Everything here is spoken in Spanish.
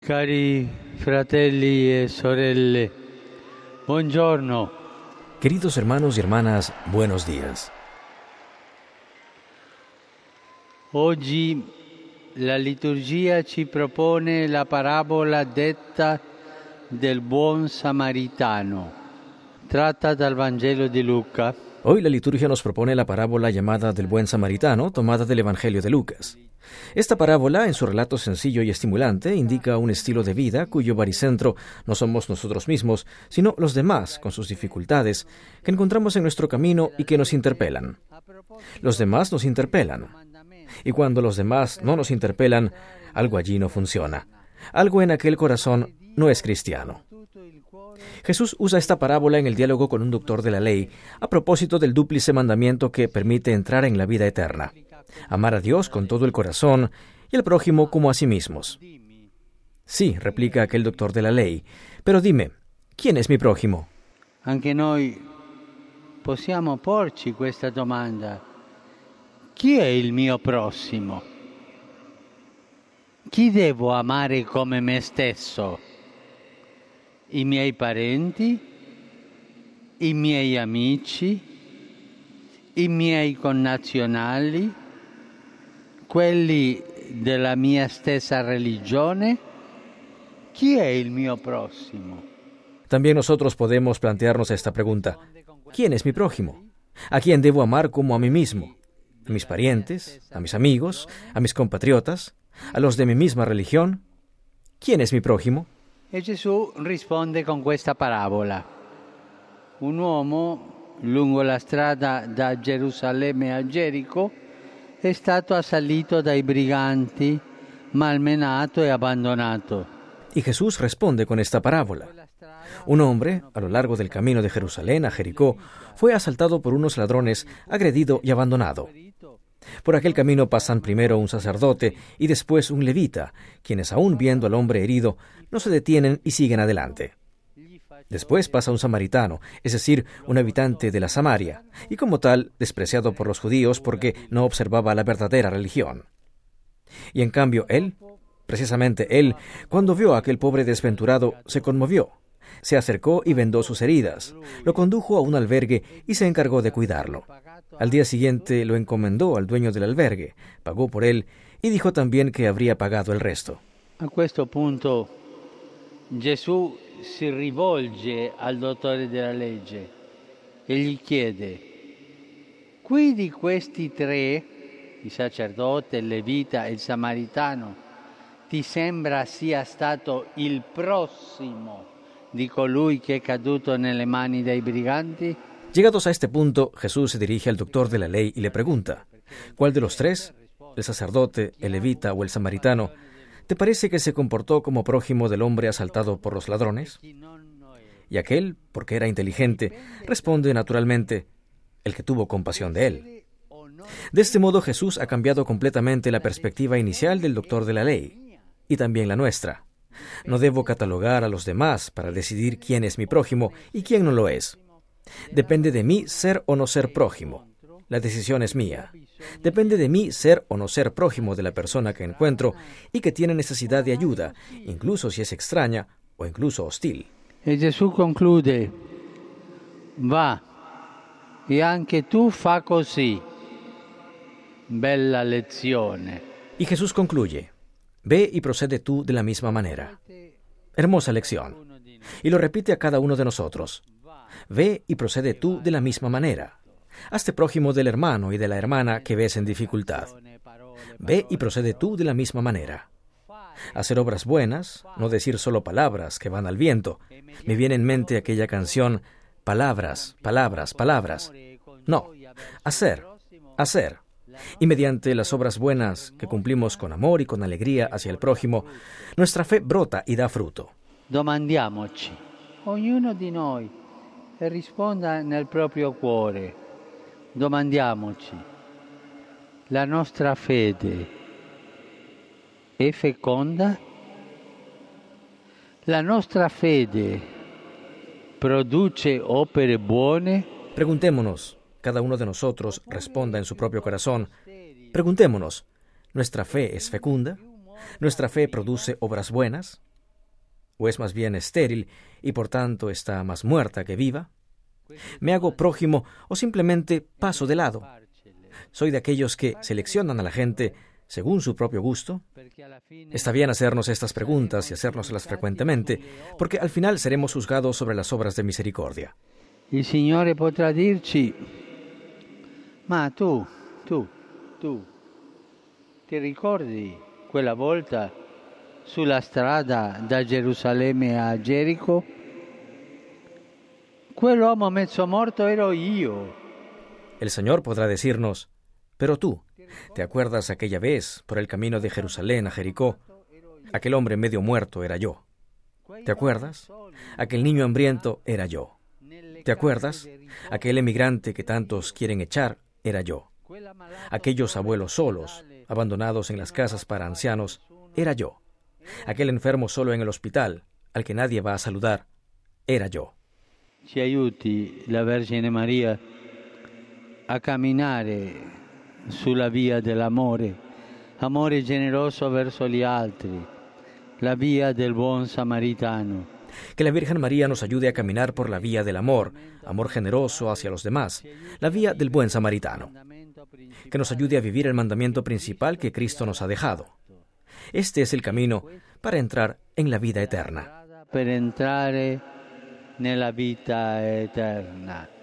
Cari fratelli e sorelle, buongiorno. Queridos hermanos y hermanas, buenos días. Oggi la liturgia ci propone la parabola detta del buon samaritano, tratta dal Vangelo di Luca. Hoy la liturgia nos propone la parábola llamada del buen samaritano, tomada del Evangelio de Lucas. Esta parábola, en su relato sencillo y estimulante, indica un estilo de vida cuyo baricentro no somos nosotros mismos, sino los demás, con sus dificultades, que encontramos en nuestro camino y que nos interpelan. Los demás nos interpelan. Y cuando los demás no nos interpelan, algo allí no funciona. Algo en aquel corazón no es cristiano. Jesús usa esta parábola en el diálogo con un doctor de la ley a propósito del dúplice mandamiento que permite entrar en la vida eterna: amar a Dios con todo el corazón y al prójimo como a sí mismos. Sí, replica aquel doctor de la ley, pero dime, ¿quién es mi prójimo? Anche noi possiamo porci questa domanda. Chi è il mio prossimo? Chi devo amare come me stesso? I miei parenti? I miei amici? I miei connazionali? Quelli della mia stessa religione? Chi è il mio prossimo? También nosotros podemos plantearnos esta pregunta: ¿quién es mi prójimo? ¿A quién debo amar como a mí mismo? ¿A mis parientes? ¿A mis amigos? ¿A mis compatriotas? ¿A los de mi misma religión? ¿Quién es mi prójimo? E Gesù risponde con questa parabola. Un uomo lungo la strada da Gerusalemme a Gerico è stato assalito dai briganti, malmenato e abbandonato. Y Jesús responde con esta parábola. Un hombre, a lo largo del camino de Jerusalén a Jericó, fue asaltado por unos ladrones, agredido y abandonado. Por aquel camino pasan primero un sacerdote y después un levita, quienes aún viendo al hombre herido, no se detienen y siguen adelante. Después pasa un samaritano, es decir, un habitante de la Samaria, y como tal, despreciado por los judíos porque no observaba la verdadera religión. Y en cambio él, precisamente él, cuando vio a aquel pobre desventurado, se conmovió, se acercó y vendó sus heridas, lo condujo a un albergue y se encargó de cuidarlo. Al día siguiente lo encomendó al dueño del albergue, pagó por él y dijo también que habría pagado el resto. A questo punto Gesù si rivolge al dottore della legge e gli chiede: qui di questi tre, il sacerdote, il levita e il samaritano, ti sembra sia stato il prossimo di colui che è caduto nelle mani dei briganti? Llegados a este punto, Jesús se dirige al doctor de la ley y le pregunta: ¿cuál de los tres, el sacerdote, el levita o el samaritano, te parece que se comportó como prójimo del hombre asaltado por los ladrones? Y aquel, porque era inteligente, responde naturalmente: el que tuvo compasión de él. De este modo Jesús ha cambiado completamente la perspectiva inicial del doctor de la ley, y también la nuestra. No debo catalogar a los demás para decidir quién es mi prójimo y quién no lo es. Depende de mí ser o no ser prójimo. La decisión es mía. Depende de mí ser o no ser prójimo de la persona que encuentro y que tiene necesidad de ayuda, incluso si es extraña o incluso hostil. E Gesù conclude: va, e anche tu fa così. Bella lezione. Y Jesús concluye: ve y procede tú de la misma manera. Hermosa lección. Y lo repite a cada uno de nosotros: ve y procede tú de la misma manera. Hazte prójimo del hermano y de la hermana que ves en dificultad. Ve y procede tú de la misma manera. Hacer obras buenas, no decir solo palabras que van al viento. Me viene en mente aquella canción: palabras, palabras, palabras. No, hacer, hacer. Y mediante las obras buenas que cumplimos con amor y con alegría hacia el prójimo, nuestra fe brota y da fruto. Domandiamoci, ognuno di noi, e risponda nel proprio cuore. Domandiamoci: la nostra fede è feconda? La nostra fede produce opere buone? Preguntémonos, cada uno de nosotros responda en su propio corazón. Preguntémonos, ¿nuestra fe es fecunda? ¿Nuestra fe produce obras buenas? ¿O es más bien estéril y por tanto está más muerta que viva? ¿Me hago prójimo o simplemente paso de lado? ¿Soy de aquellos que seleccionan a la gente según su propio gusto? Está bien hacernos estas preguntas y hacérnoslas frecuentemente, porque al final seremos juzgados sobre las obras de misericordia. Il Signore potrà dirci: ma tu, ti ricordi quella volta sulla strada da Gerusalemme a Gerico? Quell'uomo mezzo morto ero io. El Señor podrá decirnos: pero tú, ¿te acuerdas aquella vez por el camino de Jerusalén a Jericó? Aquel hombre medio muerto era yo. ¿Te acuerdas? Aquel niño hambriento era yo. ¿Te acuerdas? Aquel emigrante que tantos quieren echar era yo. Aquellos abuelos solos, abandonados en las casas para ancianos, era yo. Aquel enfermo solo en el hospital, al que nadie va a saludar, era yo. Ci aiuti la Vergine Maria a camminare sulla via dell'amore, amore generoso verso gli altri, la via del buon samaritano. Que la Virgen María nos ayude a caminar por la vía del amor, amor generoso hacia los demás, la vía del buen samaritano. Que nos ayude a vivir el mandamiento principal que Cristo nos ha dejado. Este es el camino para entrar en la vida eterna. Per entrare nella vita eterna.